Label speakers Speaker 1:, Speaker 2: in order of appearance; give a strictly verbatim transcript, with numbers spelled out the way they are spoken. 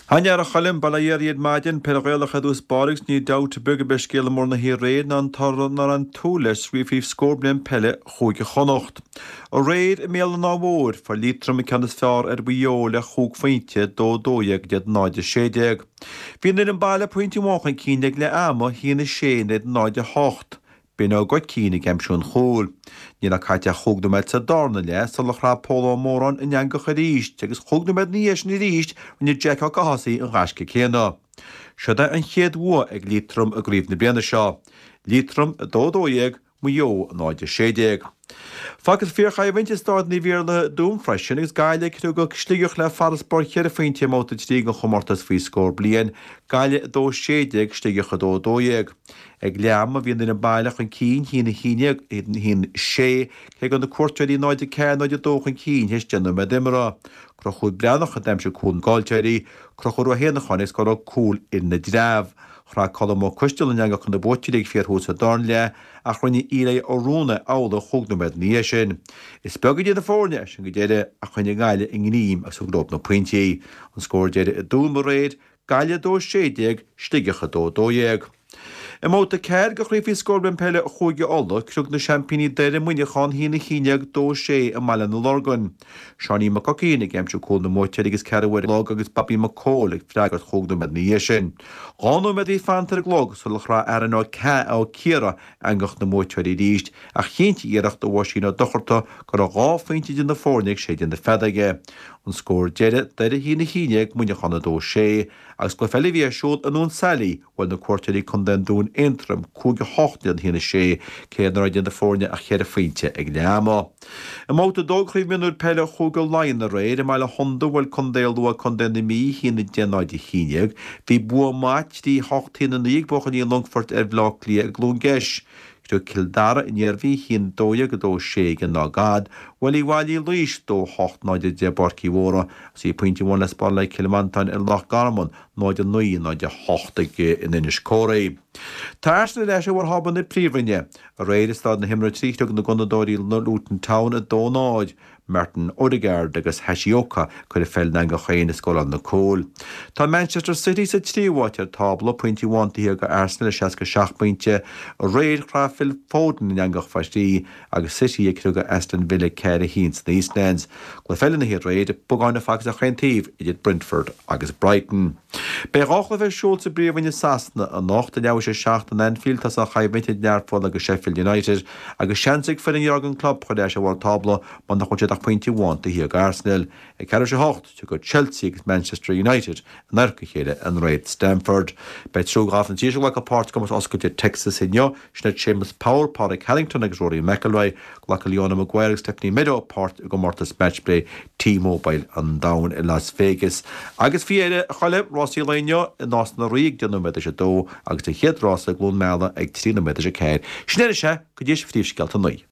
Speaker 1: Hannear a chalim balaíar iad maidin pergéalacha dús barigs ní dat buge bescéile mór na hí réad an tar nar an túles riomh scórblim pelle chuige chonocht. O réad i méle ná bhór far lítrum i canas fear ar bhuiole chúg fainte dó dóiag dead náide séideag. Bhíon in an baile pointí máchan cíneag le ama hína séad náide hocht. Bín á goid cínig emsún chúl. Nína caiite chúgdumid sa darna le salach rá póla móran in angacha ríist, agus chúgdumid níos ní ríist ní Jack a gahasaí an ghasca céna. Siada an chéad bhua ag lítrum a gríomh na bliana seo. Lítrum a dódóiag mu jo náide séideag. Fagus fíorcha i bhainte stáid ní bhíar le dúm freisin agus gaiile chu go slíoch le farasbar cheir a faointe móta tí go chomórtas fao scór blian, gaiile dó séideag slíoch a dódóiag. Ag leam a bhíon in bailach an cín hína híineag hín sé ché an na cuairteirí náide ce náide dóchan cín heis denna me dimara. Crochú breannach a deimse cún gáilteirí, crochú a héna chanis go cúl in na drábh. Chrá colm ó cuisteil an chun na bóitiigh fiarthús a darn le a chuine íle ó rúna ála chugnamid níos sin. Is begaid na fórne sin go déire a chuine gaiile in gníim a súglób na pointí. An scóir déire a dúm réid, gaiile dó séideag stigecha dó dóiag. I móta ceir go chríomhí scórblim pelle chuige ola cruúg na champíní deire muinechan hína chineag dó sé a meile na lorgan. Seaní mac cínig emsú cún na móiteir agus ceirhfuir log agus babí macóla freagart chugnamid níos sin. Gáú med í fantar glog sulach rá ar an á ce á círa angach na móiteirí ríist a chénti iirecht do bhhaisína docharta gur a gá faointe din na fórnig sé din na fedaige. An scór deire deire hína chineag muinechanna dó sé, agus go felli bhí siúd anún salí bhil na cuairteirí chun den dún intrum cúige hochtniad hína sé cé na raid na fórne a chéir faointe ag leama. I móta dóghríomh minúr pelle chuga lain na réid i meile honda bhfuil condéalú a condéna mí hína déanaide chineag, bhí bua mait tí hochtína níag bochan í Longfort ar bhlách lí a glún geis. Stu Kildara in Yervi hín dóia go dó sé gan nágad, bhfuil í bhhailí luis dó hocht náide de barcí mhóra, sí pointí bhain le spála Kilimantan in Loch Garmon náide nuí náide hochta in inis córaí. Táirsna leis bhar haban na príomhaine, a réad is stád na himra tríteach na gondadóirí na Luton Town a dó náid, Martin Odegaard agus Hashioka chuir fel na go chéine scoil na cóil. Tá Manchester City sa tríomháte ar tabla pointí bhaintaí go Arsenal seas go seach pointe, a réad chrá Phil Foden in angach faistí agus City ag cruga Aston Villa ceir a híns na Eastlands. Go fel na hir réad bugáinna fagus a chéintíomh iad Brentford agus Brighton. Beáchla bheith siúil sa bríomhaine Sasna a nacht a leabhar sé seach an Anfield tas a chaimhainte neartfáil agus Sheffield United agus seansaigh fer an Jurgen Klopp chuir leis a bhil tabla man nach chuide pointí bhainta hí Arsenal. I ceir sé hocht tu go Chelsea agus Manchester United an airca chéile an réid Stamford. Bei trúgáf an tíise le a páirt go oscailte Texas inneo, sna Seamus Power, Pádraig Harrington agus Rory McIlroy, le Leona Maguire agus Stephanie Meadow, páirt go Mortas Matchplay T-Mobile an down in Las Vegas. Agus fiéire a chaile Rossi Leineo in nás na ríig denú meidir sé dó agus de chéad Ross a glún meala ag trína meidir sé céir. Snéir sé go ddéis fríomhsceilt an nuí.